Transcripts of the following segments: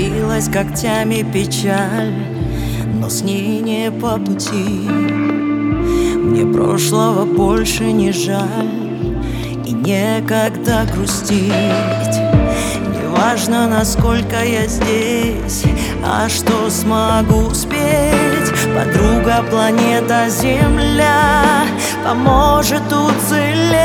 Впилась когтями печаль, но с ней не по пути. Мне прошлого больше не жаль и некогда грустить. Неважно, насколько я здесь, а что смогу спеть. Подруга, планета Земля поможет уцелеть.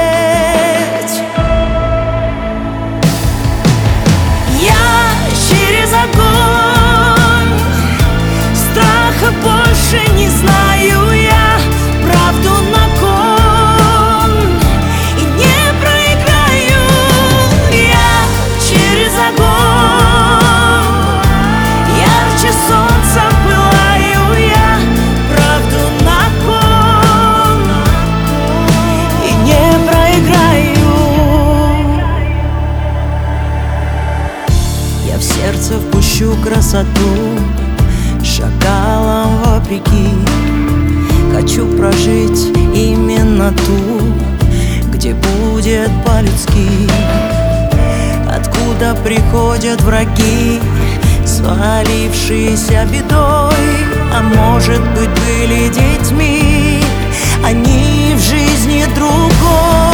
Я через огонь, страха больше не знаю я. Правду на кон и не проиграю. Я через огонь, ярче солнца пылаю я. Правду на кон и не проиграю. Я в сердце впущу красоту, шакалам вопреки. Хочу прожить именно ту, где будет по-людски. Откуда приходят враги, свалившиеся бедой. А может быть, были детьми, они в жизни другой.